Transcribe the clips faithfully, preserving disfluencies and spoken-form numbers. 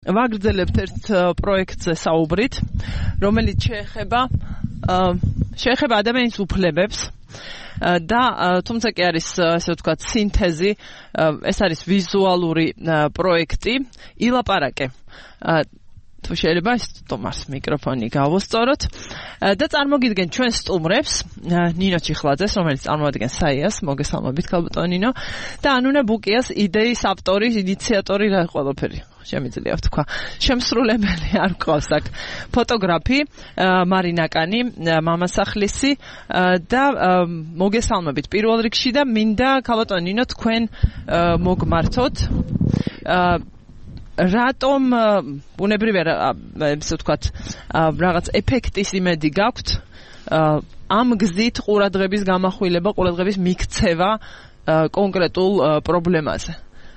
ვაგრძელებთ ერთ პროექტზე საუბრით, რომელიც შეეხება შეეხება ადამიანის უფლებებს და თუმცა კი არის ასე ვთქვათ სინთეზი, ეს არის ვიზუალური პროექტი ილაპარაკე. თუ შეიძლება ის თომას მიკროფონი გავუსწოროთ და წარმოგიდგენ ჩვენ სტუმრებს ნინო ჩიხლაძეს, რომელიც წარმოადგენს საიას, მოგესალმებით ქალბატონო ნინო, და ანუნა ბუკიას იდეის ავტორი, ინიციატორი რა ყველაფერი შემიძლია ვთქვა. შემსრულებელი არ გვყავს აქ ფოტოგრაფი მარინა კანი, მამასახლისი და მოგესალმებით პირველ რიგში და მინდა ქალბატონო ნინო თქვენ მოგმართოთ რატომ ბუნებრივია ესე ვთქვათ რაღაც ეფექტის იმედი გაქვთ ამ გზით ყურადღების გამახვილება, ყურადღების მიქცევა კონკრეტულ პრობლემაზე.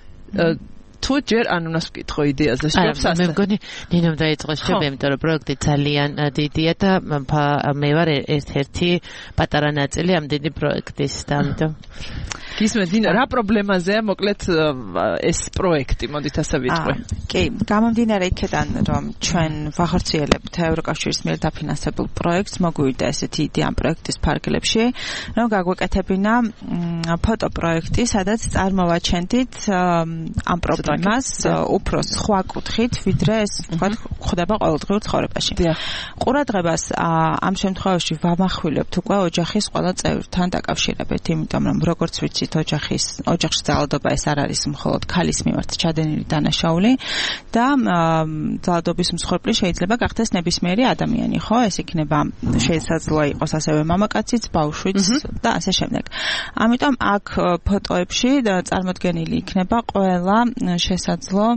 თუ ჯერ ან უნდა ვკითხო იდეაზე შევსასწრებ. მე მგონი ნინომ დაიწყო შევ, იმიტომ რომ პროექტი ძალიან დიდია და მე ვარ ერთ-ერთი პატარა ნაწილი ამ დიდი პროექტის და ამიტომ გისმენთ ნინო, რა პრობლემაზეა მოკლედ ეს პროექტი, მოდით ასე ვიტყვი. კი, გამომდინარე იქედან, რომ ჩვენ ვახორციელებთ ევროკავშირის მიერ დაფინანსებულ პროექტს, მოგვივიდა ესეთი იდეა ამ პროექტის ფარგლებში, რომ გაგვეკეთებინა ფოტოპროექტი, სადაც წარმოვაჩენდით ამ პრობლემას უფრო სხვა კუთხით, ვიდრე ეს თქვა ხდება ყოველდღიურ ცხოვრებაში. ყურადღებას ამ შემთხვევაში ვამახვილებთ უკვე ოჯახის ყველა წევრთან დაკავშირებით, იმიტომ რომ როგორც ვიცით ოჯახის ოჯახში ძალადობა ეს არ არის მხოლოდ ქალის მიმართ ჩადენილი დანაშაული და ძალადობის მსხვერპლი შეიძლება გახდეს ნებისმიერი ადამიანი, ხო? ეს იქნება შესაძლოა იყოს ასევე მამაკაციც, ბავშვიც და ასე შემდეგ. ამიტომ აქ ფოტოებში წარმოდგენილი იქნება ყველა შესაძლო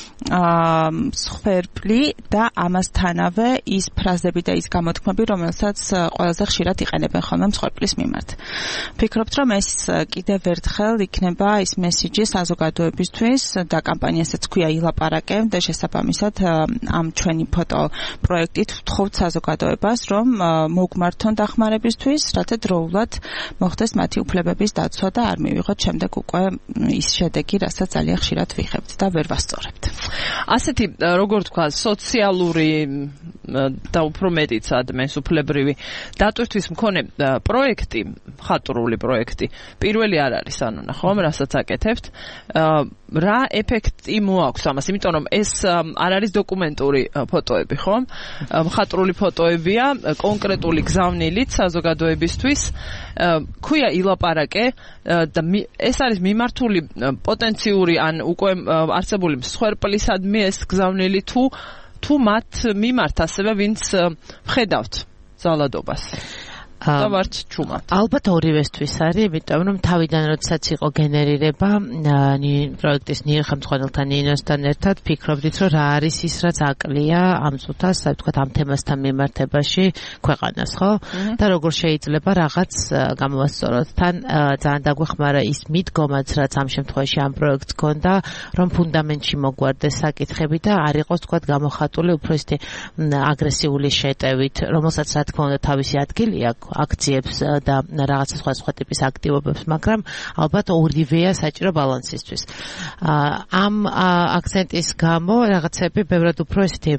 მსხვერპლი და ამასთანავე ის ფრაზები და ის გამოთქმები, რომელსაც ყველაზე ხშირად იყენებენ ხოლმე მსხვერპლის მიმართ. ვფიქრობთ, რომ ეს კიდევ ერთხელ იქნება ის მესიჯი საზოგადოებისთვის და კამპანიასაც ქვია ილაპარაკე და შესაბამისად ამ ჩვენი ფოტო პროექტით ვთხოვთ საზოგადოებას, რომ მოგმართონ დახმარებისთვის, რათა დროულად მოხდეს მათი უფლებების დაცვა და არ მივიღოთ შემდეგ უკვე ის შედეგი, რასაც ძალიან ხშირად ვიღებთ და ვერ ვასწორებთ. ასეთი როგორ თქვა სოციალური და უფრო მეტიც ადამიანის უფლებრივი დატვირთვის მქონე პროექტი, ხატრული პროექტი პირველი არ არის, ანუ ნახავ, რასაც აკეთებთ, რა ეფექტი მოაქვს ამას, იმიტომ რომ ეს არ არის დოკუმენტური ფოტოები, ხო? ხატრული ფოტოებია, კონკრეტული გზავნილით საზოგადოებისთვის, ქვია ილაპარაკე და ეს არის მიმართული პოტენციური ან უკვე არსებული მსხვერპლისადმი ეს გზავნილი თუ თუ მათ მიმართ ასევე ვინც ვხედავთ ძალადობას. და ვართ ჩუმად. ალბათ ორივესთვის არის, იმიტომ რომ თავიდან როდესაც იყო გენერირება პროექტის ნიერ ხელმძღვანელთან ნინოსთან ერთად ფიქრობდით, რომ რა არის ის, რაც აკლია ამ წუთას, ასე ვთქვათ, ამ თემასთან მიმართებაში ქვეყანას, ხო? და როგორ შეიძლება რაღაც გამოვასწოროთ. თან ძალიან დაგვეხმარა ის მიდგომაც, რაც ამ შემთხვევაში ამ პროექტს ჰქონდა, რომ ფუნდამენტში მოგვარდეს საკითხები და არ იყოს, ვთქვათ, გამოხატული უფრო ისეთი აგრესიული შეტევით, რომელსაც რა თქმა უნდა თავისი ადგილი აქვს აქციებს და რაღაცა სხვა სხვა ტიპის აქტივობებს, მაგრამ ალბათ ორივეა საჭირო ბალანსისთვის. ამ აქცენტის გამო რაღაცები ბევრად უფრო ესეთი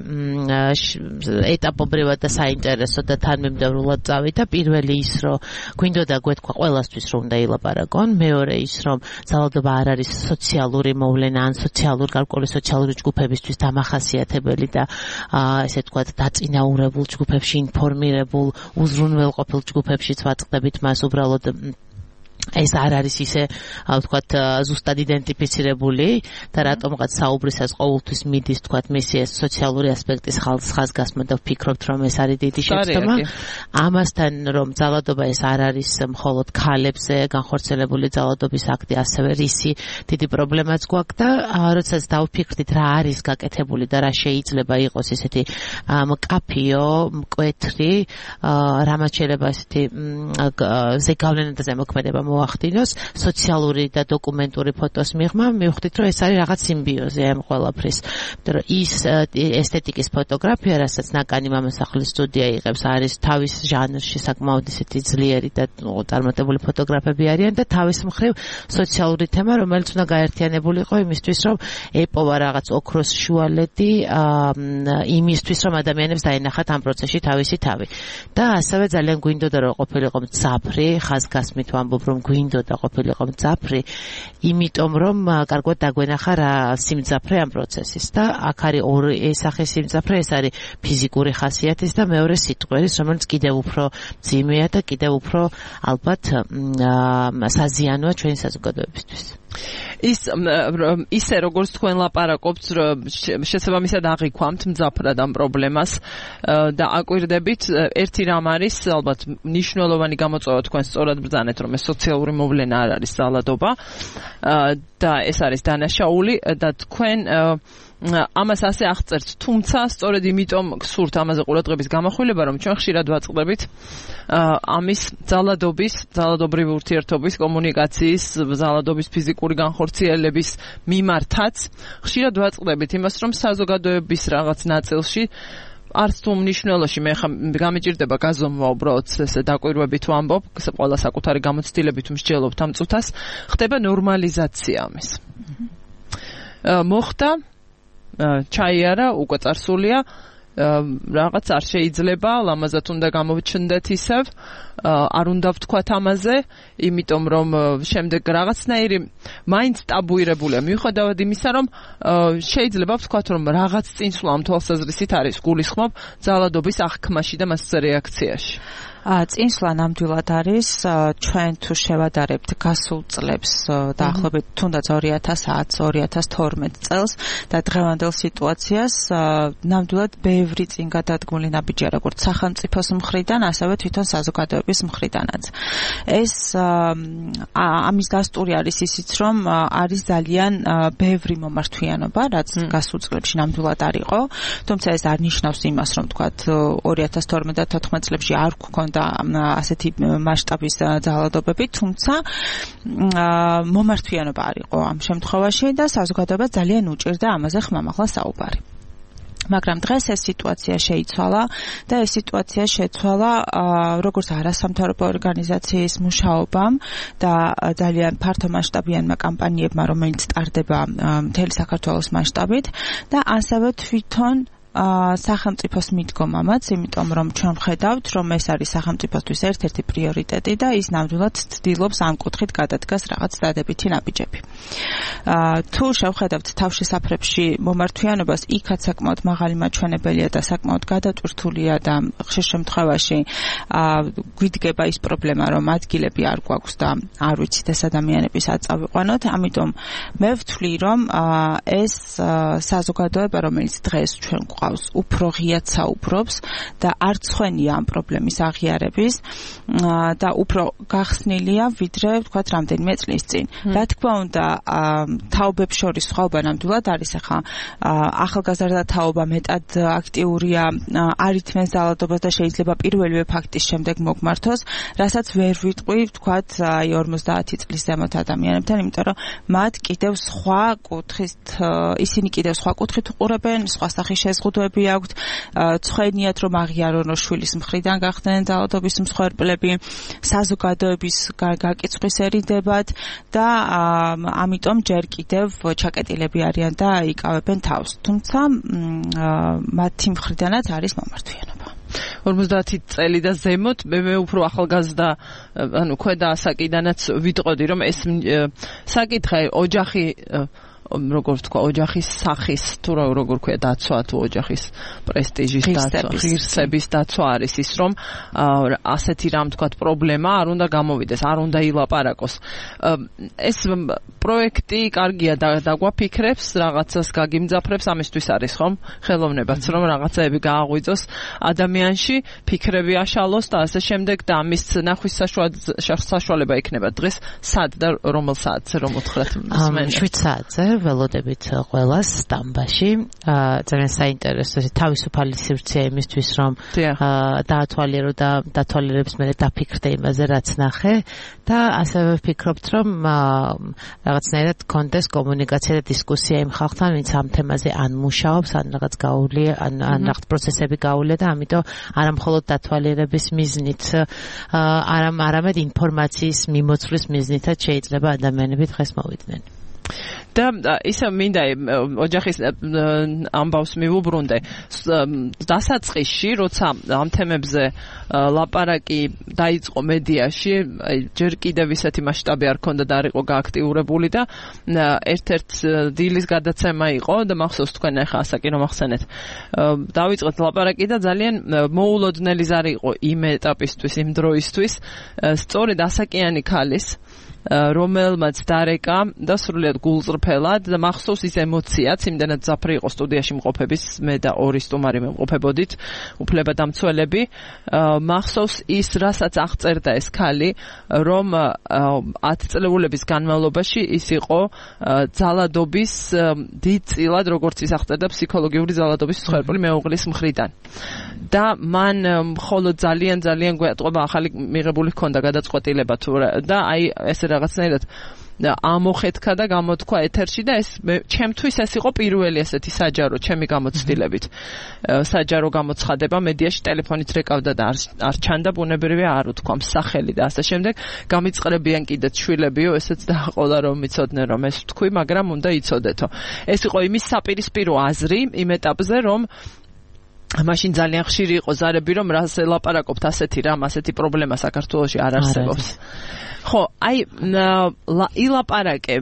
ეტაპობრივად და საინტერესო და თანმიმდევრულად წავიდა. პირველი ის, რომ გვინდოდა გვეთქვა ყველასთვის, რომ უნდა ილაპარაკონ. მეორე ის, რომ ძალადობა არ არის სოციალური მოვლენა ან სოციალურ გარკვეული სოციალური ჯგუფებისთვის დამახასიათებელი და ესე ვთქვათ დაწინაურებულ ჯგუფებში ინფორმირებულ უზრუნველყოფილ ჯგუფებშიც ვაწყდებით მას უბრალოდ ეს არ არის ისე, ვთქვათ, ზუსტად იდენტიფიცირებული და რატომღაც საუბრისას ყოველთვის მიდის, ვთქვათ, მისი ეს სოციალური ასპექტის ხაზგასმა და ვფიქრობთ, რომ ეს არის დიდი შეცდომა. ამასთან, რომ ძალადობა ეს არ არის მხოლოდ ქალებზე განხორციელებული ძალადობის აქტი, ასევე რისი დიდი პრობლემაც გვაქვს და როდესაც დავფიქრდით, რა არის გაკეთებული და რა შეიძლება იყოს ესეთი მკაფიო, მკვეთრი, რამაც შეიძლება ესეთი ზეგავლენა და ზემოქმედება გამოახდინოს სოციალური და დოკუმენტური ფოტოს მიღმა, მივხვდით, რომ ეს არის რაღაც სიმბიოზი ამ ყველაფრის. იმიტომ რომ ის ესთეტიკის ფოტოგრაფია, რასაც ნაკანი მამასახლის სტუდია იღებს, არის თავის ჟანრში საკმაოდ ისეთი ძლიერი და წარმატებული ფოტოგრაფები არიან და თავის მხრივ სოციალური თემა, რომელიც უნდა გაერთიანებულიყო იმისთვის, რომ ეპოვა რაღაც ოქროს შუალედი იმისთვის, რომ ადამიანებს დაენახათ ამ პროცესში თავისი თავი. და ასევე ძალიან გვინდოდა რომ ყოფილიყო მძაფრი, ხაზგასმით ვამბობ რომ გვინდოდა ყოფილიყო მძაფრი, იმიტომ რომ კარგად დაგვენახა რა სიმძაფრე ამ პროცესის და აქ არის ორი სახის სიმძაფრე, ეს არის ფიზიკური ხასიათის და მეორე სიტყვის, რომელიც კიდევ უფრო ძიმეა და კიდევ უფრო ალბათ საზიანოა ჩვენი საზოგადოებისთვის. ის ისე როგორც თქვენ ლაპარაკობთ, შესაბამისად აღიქვამთ მძაფრად ამ პრობლემას და აკვირდებით, ერთი რამ არის ალბათ მნიშვნელოვანი გამოწვევა თქვენ სწორად ბრძანეთ, რომ ეს სოციალური მოვლენა არ არის ძალადობა და ეს არის დანაშაული და თქვენ ამას ასე აღწერთ, თუმცა სწორედ იმიტომ გსურთ ამაზე ყურადღების გამახვილება, რომ ჩვენ ხშირად ვაწყდებით ამის ძალადობის, ძალადობრივი ურთიერთობის, კომუნიკაციის, ძალადობის ფიზიკური განხორციელების მიმართაც ხშირად ვაწყდებით იმას, რომ საზოგადოების რაღაც ნაწილში არც თუ მნიშვნელოში მე ხა გამიჭირდება გაზომვა უბრალოდ ესე დაკვირვებით ვამბობ, ყველა საკუთარი გამოცდილებით მსჯელობთ ამ წუთას, ხდება ნორმალიზაცია ამის. მოხდა ჩაიარა, უკვე წარსულია, რაღაც არ შეიძლება, ლამაზად უნდა გამოვჩნდეთ ისევ, არ უნდა ვთქვათ ამაზე, იმიტომ რომ შემდეგ რაღაცნაირი მაინც ტაბუირებულია. მიუხედავად იმისა, რომ შეიძლება ვთქვათ, რომ რაღაც წინსვლა ამ თვალსაზრისით არის, გულისხმობ ძალადობის აღქმაში და მასზე რეაქციაში. წინსვლა ნამდვილად არის, ჩვენ თუ შევადარებთ გასულ წლებს დაახლოებით თუნდაც ორი ათას ათი ორი ათას თორმეტ წელს და დღევანდელ სიტუაციას ნამდვილად ბევრი წინ გადადგმული ნაბიჯია, როგორც სახელმწიფოს მხრიდან, ასევე თვითონ საზოგადოების მხრიდანაც. ეს ამის დასტური არის ისიც, რომ არის ძალიან ბევრი მომართვიანობა, რაც გასულ წლებში ნამდვილად არ იყო, თუმცა ეს არ ნიშნავს იმას, რომ თქვათ ორი ათას თორმეტ და თოთხმეტ წლებში არ გქონდა და ასეთი მასშტაბის ძალადობები, თუმცა მომართვიანობა არ იყო ამ შემთხვევაში და საზოგადოება ძალიან უჭირდა ამაზე ხმამაღლა საუბარი. მაგრამ დღეს ეს სიტუაცია შეიცვალა და ეს სიტუაცია შეცვალა როგორც არასამთავრობო ორგანიზაციის მუშაობამ და ძალიან ფართომასშტაბიანმა კამპანიებმა, რომელიც ტარდება მთელი საქართველოს მასშტაბით და ასევე თვითონ სახელმწიფოს მიდგომამაც, იმიტომ რომ ჩვენ ვხედავთ, რომ ეს არის სახელმწიფოსთვის ერთ-ერთი პრიორიტეტი და ის ნამდვილად ცდილობს ამ კუთხით გადადგას რაღაც დადებითი ნაბიჯები. თუ შევხედავთ თავშესაფრებში მომართვიანობას, იქაც საკმაოდ მაღალი მაჩვენებელია და საკმაოდ გადატვირთულია და ხშირ შემთხვევაში გვიდგება ის პრობლემა, რომ ადგილები არ გვაქვს და არ ვიცით ეს ადამიანების აწავიყვანოთ, ამიტომ მე ვთვლი, რომ ეს საზოგადოება, რომელიც დღეს ჩვენ ყავს, უფრო ღიად საუბრობს და არ ცხვენია ამ პრობლემის აღიარების და უფრო გახსნილია, ვიდრე ვთქვათ რამდენიმე წლის წინ. რა თქმა უნდა, თაობებს შორის სხვაობა ნამდვილად არის, ახლა ახალგაზრდა თაობა მეტად აქტიურია, არ ითმენს ძალადობას და შეიძლება პირველივე ფაქტის შემდეგ მოგმართოს, რასაც ვერ ვიტყვი, ვთქვათ, აი ორმოცდაათი წლის ზემოთ ადამიანებთან, იმიტომ რომ მათ კიდევ სხვა კუთხით, ისინი კიდევ სხვა კუთხით უყურებენ, სხვა სახის შეზღუდვები აქვთ, ცხვენიათ რომ აღიარონ, რომ შვილის მხრიდან გახდნენ ძალადობის მსხვერპლები, საზოგადოების გაკიცხვის ერიდებათ და ამიტომ ჯერ კიდევ ჩაკეტილები არიან და იკავებენ თავს. თუმცა მათი მხრიდანაც არის მომართვიანობა. ორმოცდაათი წელი და ზემოთ მე მე უფრო ახალგაზრდა, ანუ ქვედა ასაკიდანაც ვიტყოდი, რომ ეს საკითხი ოჯახი როგორ თქვა, ოჯახის სახის თუ როგორ ქვია დაცვა თუ ოჯახის პრესტიჟის დაცვა, ღირსების დაცვა არის ის, რომ ასეთი რამ თქვა პრობლემა არ უნდა გამოვიდეს, არ უნდა ილაპარაკოს. ეს პროექტი კარგია და დაგვაფიქრებს, რაღაცას გაგიმძაფრებს, ამისთვის არის ხომ? ხელოვნებაც რომ რაღაცაები გააღვიძოს ადამიანში, ფიქრები აშალოს და ასე შემდეგ და ამის ნახვის საშუალება იქნება დღეს სად და რომელ საათზე რომ უთხრათ მსმენელს? შვიდ საათზე ველოდებით ყველას სტამბაში. ძალიან საინტერესო თავისუფალი სივრცეა იმისთვის რომ დაათვალიერო და დათვალიერებს მე დაფიქრდე იმაზე რაც ნახე და ასევე ვფიქრობთ რომ რაღაცნაირად კონდეს კომუნიკაცია და დისკუსია იმ ხალხთან ვინც ამ თემაზე ან მუშაობს ან რაღაც გაუვლია ან ან რაღაც პროცესები გაუვლია და ამიტომ არა მხოლოდ დათვალიერების მიზნით არამ არამედ ინფორმაციის მიმოწვლის მიზნითაც შეიძლება ადამიანები დღეს მოვიდნენ. და ისე მინდა ოჯახის ამბავს მივუბრუნდე დასაწყისში როცა ამ თემებზე ლაპარაკი დაიწყო მედიაში ჯერ კიდევ ისეთი მასშტაბი არ ქონდა და არ იყო გააქტიურებული და ერთ-ერთ დილის გადაცემა იყო და მახსოვს თქვენ ახლა ასაკი რომ ახსენეთ დავიწყეთ ლაპარაკი და ძალიან მოულოდნელი ზარი იყო იმ ეტაპისთვის იმ დროისთვის სწორედ ასაკიანი ქალის რომელმაც დარეკა და სრულიად გულწრფელად და მახსოვს ის ემოციაც იმდენად ძაფრი იყო სტუდიაში მყოფების მე და ორი სტუმარი მყოფებოდით უფლებადამცველები მახსოვს ის რასაც აღწერდა ეს ქალი რომ ათწლეულების განმავლობაში ის იყო ძალადობის დიდწილად როგორც ის აღწერდა ფსიქოლოგიური ძალადობის მსხვერპლი მეუღლის მხრიდან და მან მხოლოდ ძალიან ძალიან გვეტყობა ახალი მიღებული ჰქონდა გადაწყვეტილება თუ და აი ეს რაღაცნაირად ამოხეთქა და გამოთქვა ეთერში და ეს ჩემთვის ეს იყო პირველი ესეთი საჯარო ჩემი გამოცდილებით საჯარო გამოცხადება მედიაში ტელეფონით რეკავდა და არ ჩანდა ბუნებრივია არ უთქვა სახელი და ასე შემდეგ გამიწყრებიან კიდეც შვილებიო ესეც დააყოლა რომ მიცოდნენ რომ ეს თქვი მაგრამ უნდა იცოდეთო ეს იყო იმის საპირისპირო აზრი იმ ეტაპზე რომ მაშინ ძალიან ხშირი იყო ზარები რომ რას ელაპარაკობთ ასეთი რამ ასეთი პრობლემა საქართველოში არ არსებობს ხო აი ილაპარაკე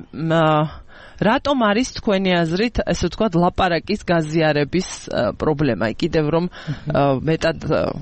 რატომ არის თქვენი აზრით ესე ვთქვათ ლაპარაკის გაზიარების პრობლემა კიდევ რომ მეტად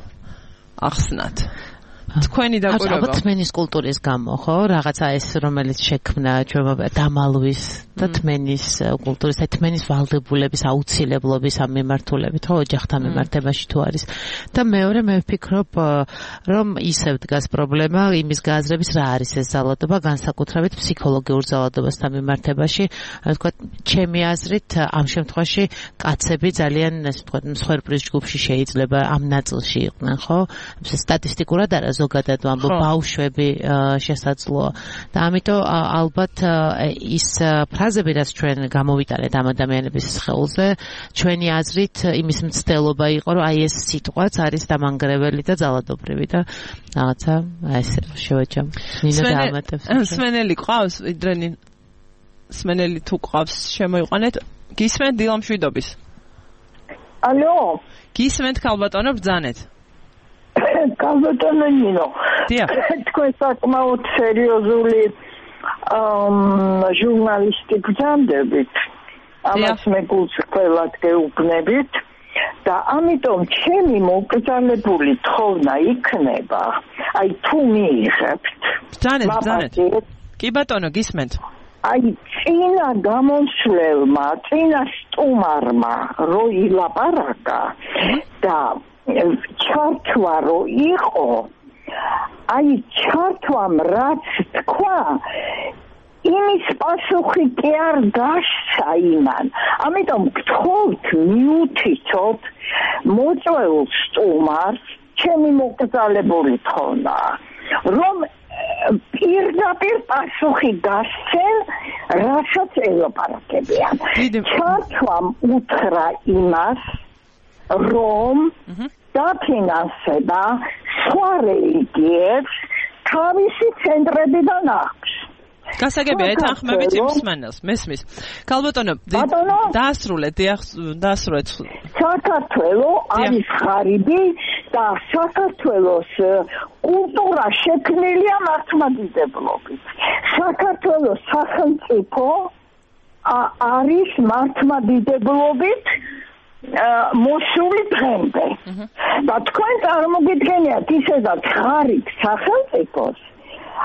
ახსნათ თქვენი დაკვირვება ალბათ თმენის კულტურის გამო ხო რაღაცა ეს რომელიც შექმნა ჩვენ დამალვის და თმენის კულტურის და თმენის ვალდებულების აუცილებლობის ამ მიმართულებით ხო ოჯახთან მიმართებაში თუ არის და მეორე მე ვფიქრობ რომ ისევ დგას პრობლემა იმის გააზრების რა არის ეს ძალადობა განსაკუთრებით ფსიქოლოგიურ ძალადობასთან მიმართებაში ვთქვათ ჩემი აზრით ამ შემთხვევაში კაცები ძალიან ასე ვთქვათ მსხვერპლის ჯგუფში შეიძლება ამ ნაწილში იყვნენ ხო სტატისტიკურად არა ზოგადად ვამბობ ბავშვები შესაძლოა და ამიტომ ალბათ ის ფრაზები რაც ჩვენ გამოვიტანეთ ამ ადამიანების სხეულზე ჩვენი აზრით იმის მცდელობა იყო რომ აი ეს სიტყვაც არის დამანგრეველი და ძალადობრივი და რაღაცა ესე შევაჯამ ნინა დაამატებს სმენელი ყავს ვიდრენი სმენელი თუ ყავს შემოიყვანეთ გისმენთ დილამშვიდობის ალო გისმენთ ქალბატონო ბრძანეთ კალბატონო ნინო თქვენ საკმაოდ სერიოზული ჟურნალისტი გძანდებით ამას მე გულს ყველად გეუბნებით და ამიტომ ჩემი მოგზაურებული თხოვნა იქნება აი თუ მიიღებთ ბრძანეთ ბრძანეთ კი ბატონო გისმენთ აი წინა გამოსვლელმა წინა სტუმარმა რო ილაპარაკა და ჩართვა რო იყო აი ჩართვამ რაც თქვა იმის პასუხი კი არ გასცა იმან ამიტომ გთხოვთ მიუთითოთ მოწვეულ სტუმარს ჩემი მოგზაურებული თხოვნა რომ პირდაპირ პასუხი გასცენ რასაც ელაპარაკებიან ჩართვამ უთხრა იმას რომ დაფინანსება სხვა რელიგიებს თავისი ცენტრებიდან აქვს. გასაგებია ეთანხმებით იმ მსმენელს, მესმის. ქალბატონო, დაასრულეთ, დაასრულეთ. საქართველო არის ღარიბი და საქართველოს კულტურა შექმნილია მართლმადიდებლობით. საქართველოს სახელმწიფო არის მართლმადიდებლობით მოსული დღემდე. და თქვენ წარმოგიდგენიათ ისედაც ღარიბ სახელმწიფოს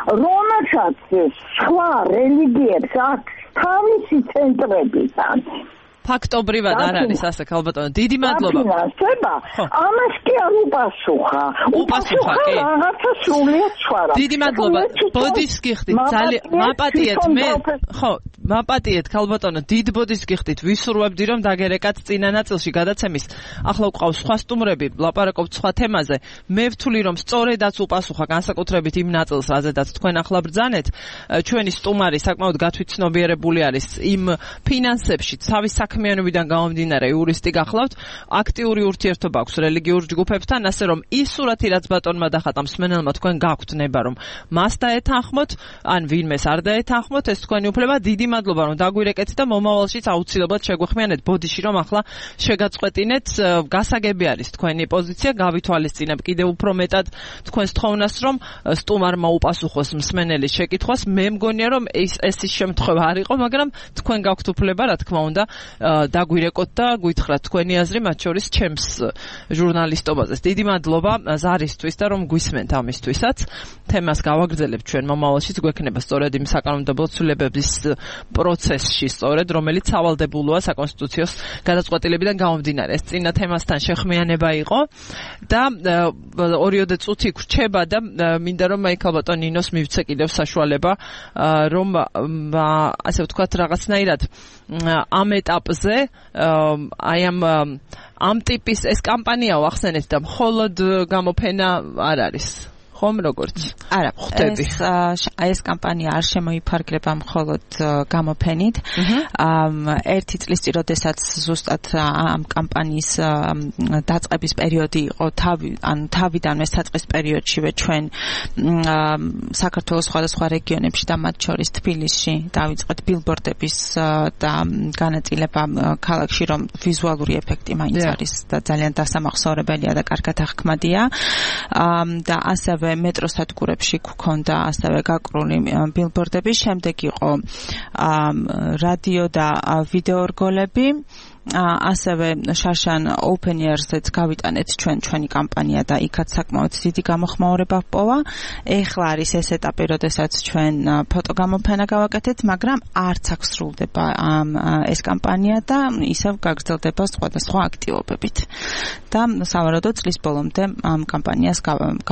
რომელსაც სხვა რელიგიებს აქვს თავისი ცენტრებიდან. ფაქტობრივად არ არის ასე ქალბატონო. დიდი მადლობა. დაფინანსება ამას კი არ უპასუხა. უპასუხა კი. რაღაცა სრულიად სხვა რა. დიდი მადლობა. ბოდის გიხდით. ძალიან მაპატიეთ მე. ხო, მაპატიეთ ქალბატონო. დიდ ბოდის გიხდით. ვისურვებდი რომ დაგერეკათ წინა ნაწილში გადაცემის. ახლა ვყავს სხვა სტუმრები, ლაპარაკობთ სხვა თემაზე. მე ვთვლი რომ სწორედაც უპასუხა განსაკუთრებით იმ ნაწილს, რაზედაც თქვენ ახლა ბრძანეთ. ჩვენი სტუმარი საკმაოდ გათვითცნობიერებული არის იმ ფინანსებში, თავის საქმიანობიდან გამომდინარე იურისტი გახლავთ, აქტიური ურთიერთობა აქვს რელიგიურ ჯგუფებთან, ასე რომ ის სურათი რაც ბატონმა დახატა მსმენელმა თქვენ გაქვთ ნება რომ მას დაეთანხმოთ, ან ვინმეს არ დაეთანხმოთ, ეს თქვენი უფლება. დიდი მადლობა რომ დაგვირეკეთ და მომავალშიც აუცილებლად შეგვეხმიანეთ ბოდიში რომ ახლა შეგაწყვეტინეთ, გასაგები არის თქვენი პოზიცია, გავითვალისწინებ კიდევ უფრო მეტად თქვენს თხოვნას რომ სტუმარმა უპასუხოს მსმენელის შეკითხვას. მე მგონია რომ ეს ეს ის შემთხვევა არ იყო, მაგრამ თქვენ გაქვთ უფლება რა თქმა უნდა დაგვირეკოთ და გითხრათ თქვენი აზრი მათ შორის ჩემს ჟურნალისტობაზე. დიდი მადლობა ზარისთვის და რომ გვისმენთ ამისთვისაც. თემას გავაგრძელებთ ჩვენ მომავალშიც, გვექნება სწორედ იმ საკანონმდებლო ცვლილებების პროცესში სწორედ, რომელიც სავალდებულოა საკონსტიტუციო გადაწყვეტილებიდან გამომდინარე. ეს წინა თემასთან შეხმიანება იყო და ორიოდე წუთი გვრჩება და მინდა რომ აი ქალბატონ ნინოს მივცე კიდევ საშუალება რომ ასე ვთქვათ რაღაცნაირად ამ ეტაპზე აი ამ ამ ტიპის ეს კამპანიაო ახსენეთ და მხოლოდ გამოფენა არ არის ხომ როგორც არა ეს ეს კამპანია არ შემოიფარგლება მხოლოდ გამოფენით ერთი წლის წინ როდესაც ზუსტად ამ კამპანიის დაწყების პერიოდი იყო თავი ან თავიდანვე საწყის პერიოდშივე ჩვენ საქართველოს სხვადასხვა რეგიონებში და მათ შორის თბილისში დავიწყეთ ბილბორდების და განაწილება ქალაქში რომ ვიზუალური ეფექტი მაინც არის და ძალიან დასამახსოვრებელია და კარგად აღქმადია და ასევე მეტროსადგურებში გქონდა ასევე გაკრული ბილბორდები, შემდეგ იყო რადიო და ვიდეო რგოლები, ასევე შარშან open air-ზეც გავიტანეთ ჩვენ ჩვენი კამპანია და იქაც საკმაოდ დიდი გამოხმაურება ჰპოვა. ეხლა არის ეს ეტაპი, როდესაც ჩვენ ფოტოგამოფენა გავაკეთეთ, მაგრამ არც აქ სრულდება ეს კამპანია და ისევ გაგრძელდება სხვადასხვა აქტივობებით. და სავარაუდოდ წლის ბოლომდე ამ კამპანიას